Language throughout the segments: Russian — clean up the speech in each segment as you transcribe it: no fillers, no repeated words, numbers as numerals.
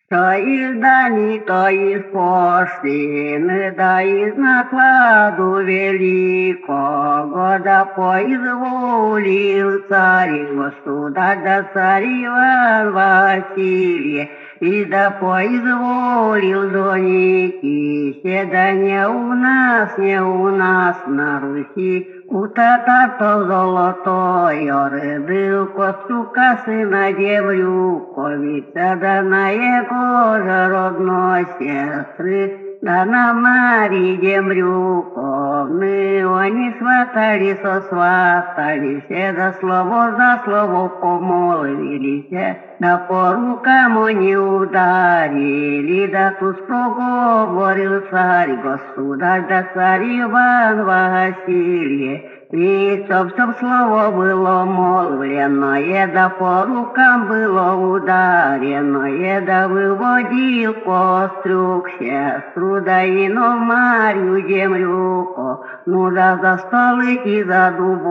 То из дальней, то из пошлины, да из накладу великого, да поизволил царь государь, да царь Иван Василий, и да поизволил женить, да не у нас на Руси, у татар-то золотой ордыл, костюка сына Деврюковича, да на его же родной сестры, да на Марии Демрюковны, они сосватались, за слово помолвились, да по рукам они ударили, да тут проговорил царь государь, да царь Иван Василий. Ведь чтоб слово было молвленное, да по рукам было ударенное, да выводил пострюк сестру, да ино Марью Демрюко, ну да за столы и за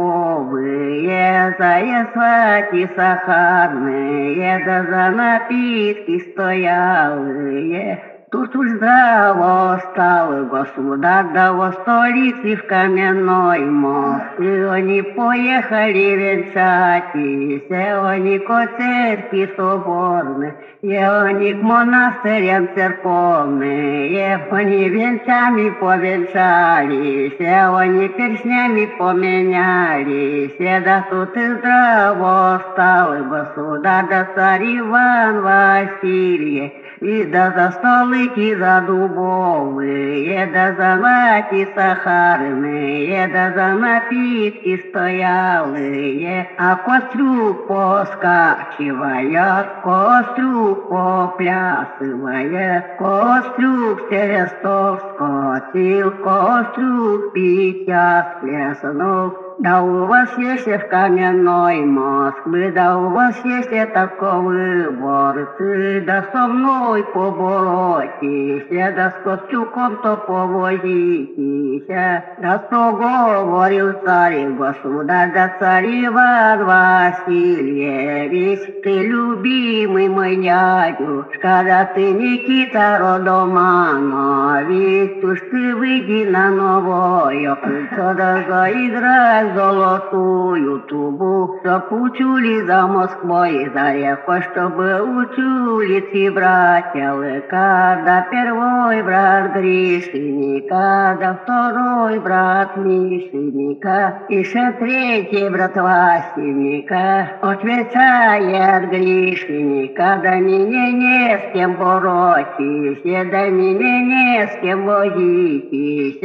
дубовые, за свати сахарные, да за напитки стоялые. Тут уж здраво стал государь, да во столице в каменной мост. И они поехали венчатись, они ко церкви соборной, и они к монастырям церковные, они венцами повенчались, они перстнями поменялись, да тут и здраво стал государь, да царь Иван Василий. И да за столики за дубовые, да за вати сахарные, да за напитки стоялые, а кострюк поскачивая, кострюк поплясывая, кострюк через стол скотил, кострюк питья сплеснул. Да у вас есть в каменной Москвы, да у вас есть таковы борцы, да со мной поборотесь, да с Костюком-то повозитесь, да проговорил царь государь, да царь Иван Васильевич, ты любимый мой дядюшка, да ты Никита Родоманович, уж ты выйди на новое крыльцо, да заиграй золотую трубу, чтоб учули за Москвой, за рекой, чтобы учулицы братья Лыка, да первый брат Гришиника, да второй брат Мишеника, и еще третий брат Васеника, отвечает Гришиника, да мне не с кем боротись, да мне не с кем возитесь,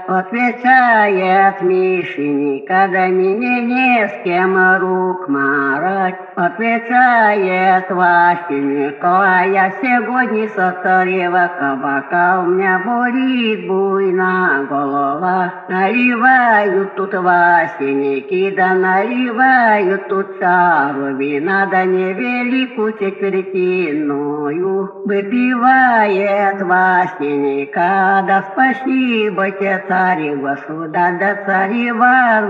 отвечает Мишеника, да мне не с кем рук марать, отвечает Васенька, а я сегодня со старого кабака, у меня болит буйна голова, наливают тут Васеники, да наливают тут цару вина, да невеликую четвертиную выпивает Васеника, да спасибо тебе, царь государь, да царь Иван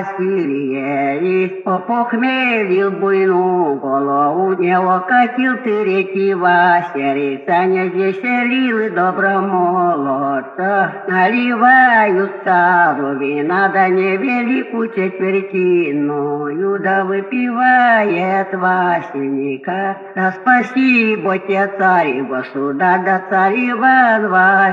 Васильевич, попохмелил буйную голову, не окатил ты реки Васерица, не веселил добромолодца, наливают цару вина, да невеликую четвертиную, да выпивает Васеника, да спасибо тебе, царь государь, да царь Иван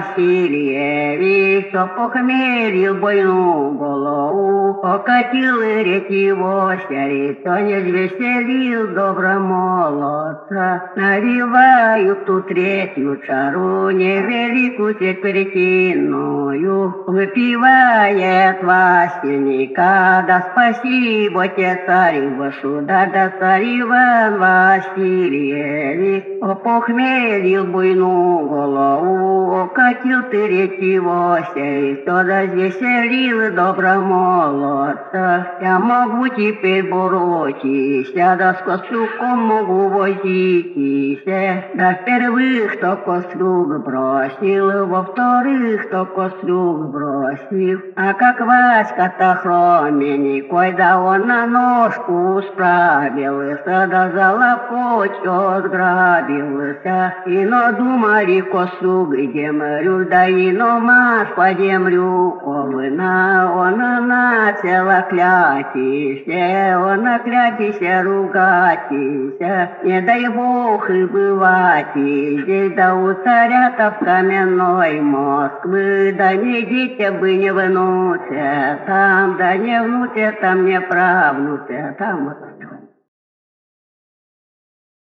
Васильевич, что похмелил буйную голову, окатил реки Васерица, не веселил добромолодца, наливают тут третью чару, невеликую четвертиную, выпивает Васеника, да спасибо тебе, царь государь, да царь Иван Васильевич, похмелил буйную голову, окатил ты реки Васерица, да веселил добромолодца. бороться. Я могу теперь бороться, да с кострюком могу возиться. Да впервых что кострюк бросил, во-вторых, что кострюк бросил. А как Васька-то хроменький, да он на ножку справился, да за лопоть сграбился. И надумали кострюк землю, да и но маш по землю ковына. Она начала клятися, она клятися ругатися. Не дай Бог и бывать здесь, да у царя-то в каменной Москвы, да не дитя бы не внуте там, да не внуте там, не правнуте там.